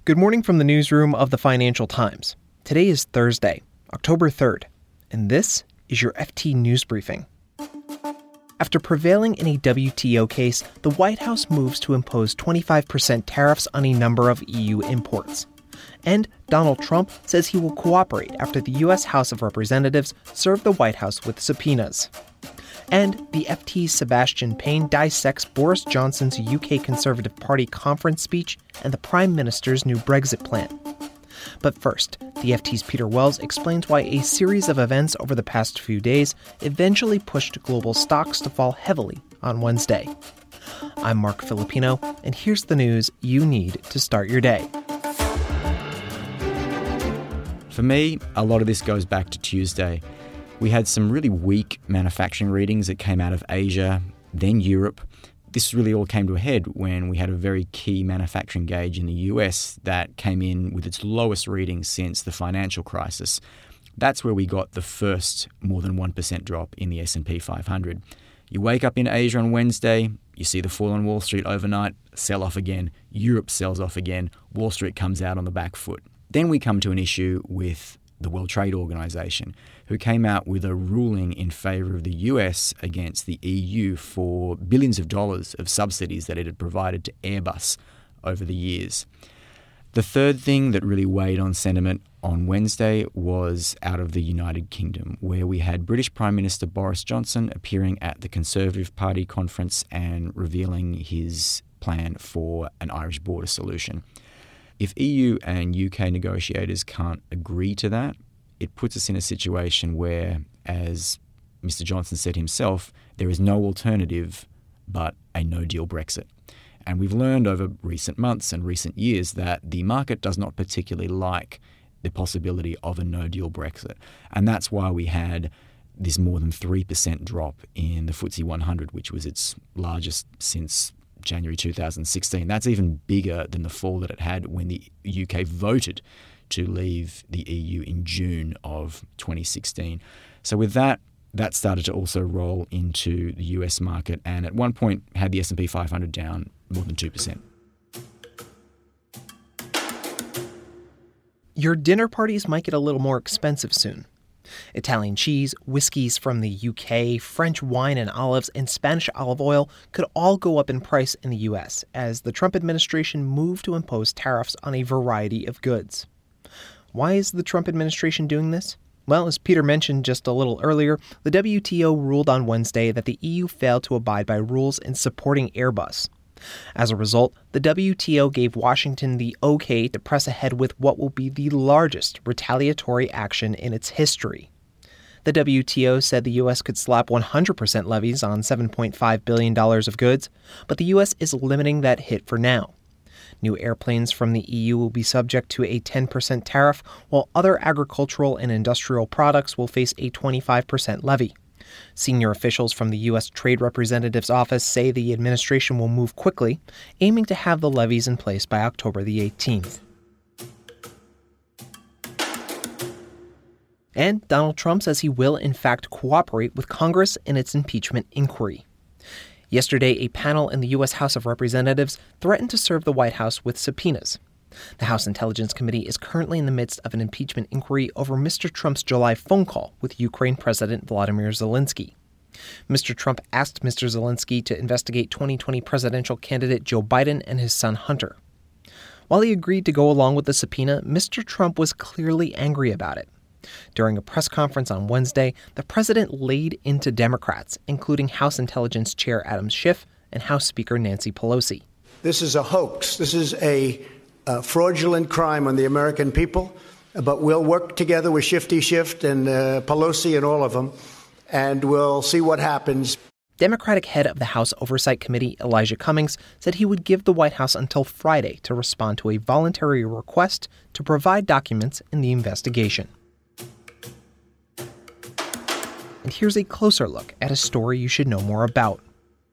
Good morning from the newsroom of the Financial Times. Today is Thursday, October 3rd, and this is your FT News Briefing. After prevailing in a WTO case, the White House moves to impose 25% tariffs on a number of EU imports. And Donald Trump says he will cooperate after the U.S. House of Representatives served the White House with subpoenas. And the FT's Sebastian Payne dissects Boris Johnson's UK Conservative Party conference speech and the Prime Minister's new Brexit plan. But first, the FT's Peter Wells explains why a series of events over the past few days eventually pushed global stocks to fall heavily on Wednesday. I'm Mark Filipino, and here's the news you need to start your day. For me, a lot of this goes back to Tuesday. We had some really weak manufacturing readings that came out of Asia, then Europe. This really all came to a head when we had a very key manufacturing gauge in the US that came in with its lowest reading since the financial crisis. That's where we got the first more than 1% drop in the S&P 500. You wake up in Asia on Wednesday, you see the fall on Wall Street overnight, sell off again, Europe sells off again, Wall Street comes out on the back foot. Then we come to an issue with the World Trade Organization, who came out with a ruling in favor of the US against the EU for billions of dollars of subsidies that it had provided to Airbus over the years. The third thing that really weighed on sentiment on Wednesday was out of the United Kingdom, where we had British Prime Minister Boris Johnson appearing at the Conservative Party conference and revealing his plan for an Irish border solution. If EU and UK negotiators can't agree to that, it puts us in a situation where, as Mr. Johnson said himself, there is no alternative but a no-deal Brexit. And we've learned over recent months and recent years that the market does not particularly like the possibility of a no-deal Brexit. And that's why we had this more than 3% drop in the FTSE 100, which was its largest since January 2016. That's even bigger than the fall that it had when the UK voted to leave the EU in June of 2016. So with that started to also roll into the US market, and at one point had the S&P 500 down more than 2%. Your dinner parties might get a little more expensive soon. Italian cheese, whiskeys from the UK, French wine and olives, and Spanish olive oil could all go up in price in the US as the Trump administration moved to impose tariffs on a variety of goods. Why is the Trump administration doing this? Well, as Peter mentioned just a little earlier, the WTO ruled on Wednesday that the EU failed to abide by rules in supporting Airbus. As a result, the WTO gave Washington the okay to press ahead with what will be the largest retaliatory action in its history. The WTO said the U.S. could slap 100% levies on $7.5 billion of goods, but the U.S. is limiting that hit for now. New airplanes from the EU will be subject to a 10% tariff, while other agricultural and industrial products will face a 25% levy. Senior officials from the U.S. Trade Representative's office say the administration will move quickly, aiming to have the levies in place by October the 18th. And Donald Trump says he will, in fact, cooperate with Congress in its impeachment inquiry. Yesterday, a panel in the U.S. House of Representatives threatened to serve the White House with subpoenas. The House Intelligence Committee is currently in the midst of an impeachment inquiry over Mr. Trump's July phone call with Ukraine President Volodymyr Zelensky. Mr. Trump asked Mr. Zelensky to investigate 2020 presidential candidate Joe Biden and his son Hunter. While he agreed to go along with the subpoena, Mr. Trump was clearly angry about it. During a press conference on Wednesday, the president laid into Democrats, including House Intelligence Chair Adam Schiff and House Speaker Nancy Pelosi. This is a hoax. This is a fraudulent crime on the American people, but we'll work together with Shifty Schiff and Pelosi and all of them, and we'll see what happens. Democratic head of the House Oversight Committee, Elijah Cummings, said he would give the White House until Friday to respond to a voluntary request to provide documents in the investigation. And here's a closer look at a story you should know more about.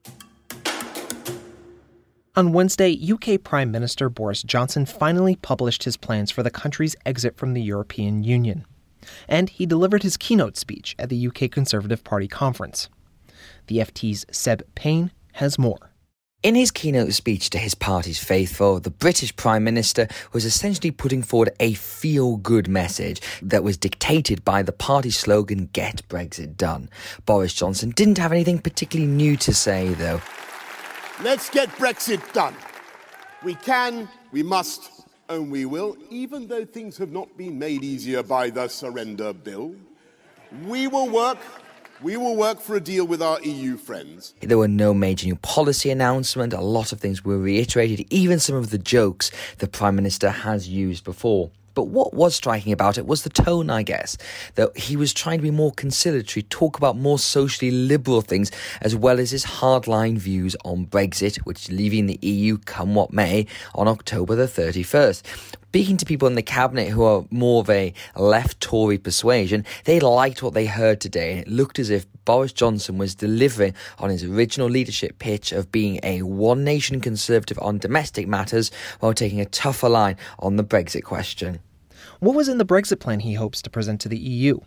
On Wednesday, UK Prime Minister Boris Johnson finally published his plans for the country's exit from the European Union. And he delivered his keynote speech at the UK Conservative Party conference. The FT's Seb Payne has more. In his keynote speech to his party's faithful, the British Prime Minister was essentially putting forward a feel-good message that was dictated by the party slogan, "Get Brexit Done." Boris Johnson didn't have anything particularly new to say, though. Let's get Brexit done. We can, we must, and we will, even though things have not been made easier by the surrender bill. We will work for a deal with our EU friends. There were no major new policy announcement. A lot of things were reiterated, even some of the jokes the Prime Minister has used before. But what was striking about it was the tone, I guess, that he was trying to be more conciliatory, talk about more socially liberal things, as well as his hardline views on Brexit, which is leaving the EU come what may on October the 31st. Speaking to people in the cabinet who are more of a left Tory persuasion, they liked what they heard today, and it looked as if Boris Johnson was delivering on his original leadership pitch of being a one-nation conservative on domestic matters while taking a tougher line on the Brexit question. What was in the Brexit plan he hopes to present to the EU?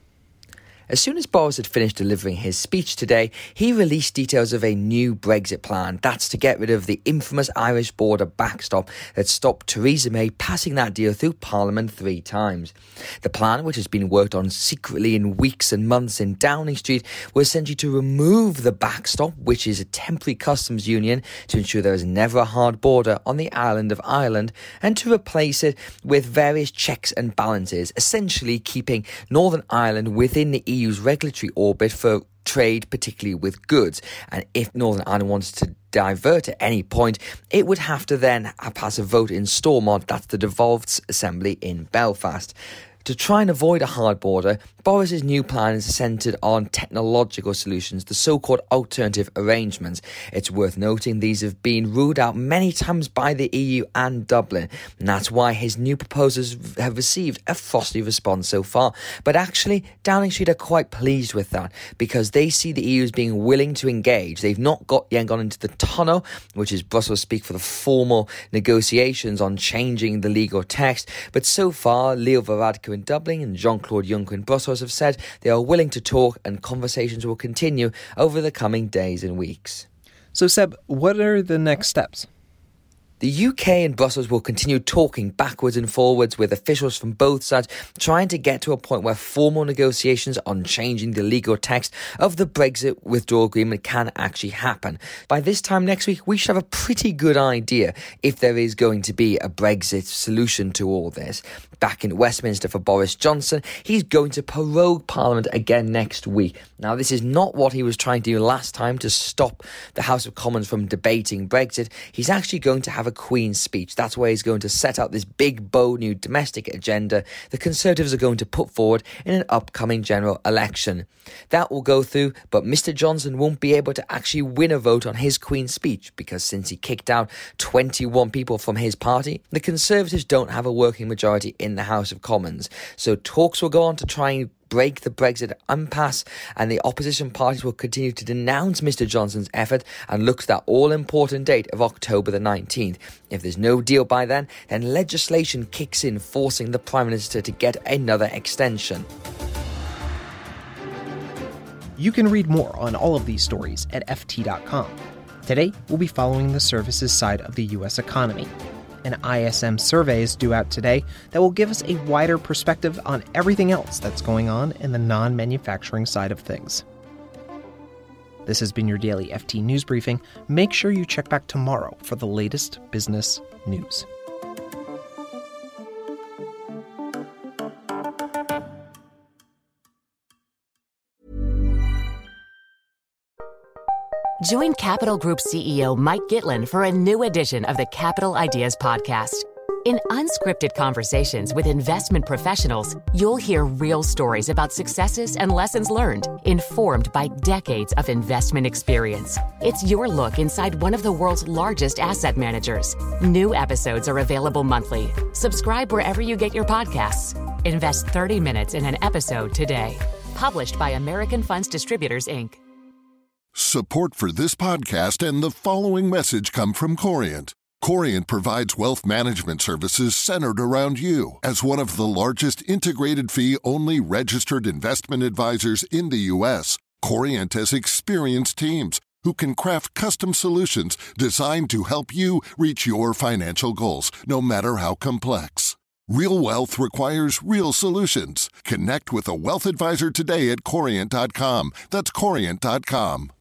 As soon as Boris had finished delivering his speech today, he released details of a new Brexit plan. That's to get rid of the infamous Irish border backstop that stopped Theresa May passing that deal through Parliament 3 times. The plan, which has been worked on secretly in weeks and months in Downing Street, was essentially to remove the backstop, which is a temporary customs union to ensure there is never a hard border on the island of Ireland, and to replace it with various checks and balances, essentially keeping Northern Ireland within the EU's regulatory orbit for trade, particularly with goods. And if Northern Ireland wants to divert at any point, it would have to then pass a vote in Stormont, that's the devolved assembly in Belfast. To try and avoid a hard border, Boris's new plan is centred on technological solutions, the so-called alternative arrangements. It's worth noting these have been ruled out many times by the EU and Dublin, and that's why his new proposals have received a frosty response so far. But actually, Downing Street are quite pleased with that, because they see the EU as being willing to engage. They've not yet gone into the tunnel, which is Brussels speak for the formal negotiations on changing the legal text, but so far, Leo Varadkar in Dublin and Jean-Claude Juncker in Brussels have said they are willing to talk, and conversations will continue over the coming days and weeks. So Seb, what are the next steps? The UK and Brussels will continue talking backwards and forwards with officials from both sides, trying to get to a point where formal negotiations on changing the legal text of the Brexit withdrawal agreement can actually happen. By this time next week, we should have a pretty good idea if there is going to be a Brexit solution to all this. Back in Westminster for Boris Johnson, he's going to prorogue Parliament again next week. Now, this is not what he was trying to do last time to stop the House of Commons from debating Brexit. He's actually going to have a Queen's speech. That's where he's going to set out this big, bold new domestic agenda the Conservatives are going to put forward in an upcoming general election. That will go through, but Mr. Johnson won't be able to actually win a vote on his Queen's speech, because since he kicked out 21 people from his party, the Conservatives don't have a working majority in the House of Commons. So talks will go on to try and break the Brexit impasse, and the opposition parties will continue to denounce Mr. Johnson's effort and look to that all-important date of October the 19th. If there's no deal by then legislation kicks in, forcing the Prime Minister to get another extension. You can read more on all of these stories at FT.com. Today, we'll be following the services side of the U.S. economy. An ISM survey is due out today that will give us a wider perspective on everything else that's going on in the non-manufacturing side of things. This has been your daily FT News Briefing. Make sure you check back tomorrow for the latest business news. Join Capital Group CEO Mike Gitlin for a new edition of the Capital Ideas Podcast. In unscripted conversations with investment professionals, you'll hear real stories about successes and lessons learned, informed by decades of investment experience. It's your look inside one of the world's largest asset managers. New episodes are available monthly. Subscribe wherever you get your podcasts. Invest 30 minutes in an episode today. Published by American Funds Distributors, Inc. Support for this podcast and the following message come from Corient. Corient provides wealth management services centered around you. As one of the largest integrated fee-only registered investment advisors in the U.S., Corient has experienced teams who can craft custom solutions designed to help you reach your financial goals, no matter how complex. Real wealth requires real solutions. Connect with a wealth advisor today at Corient.com. That's Corient.com.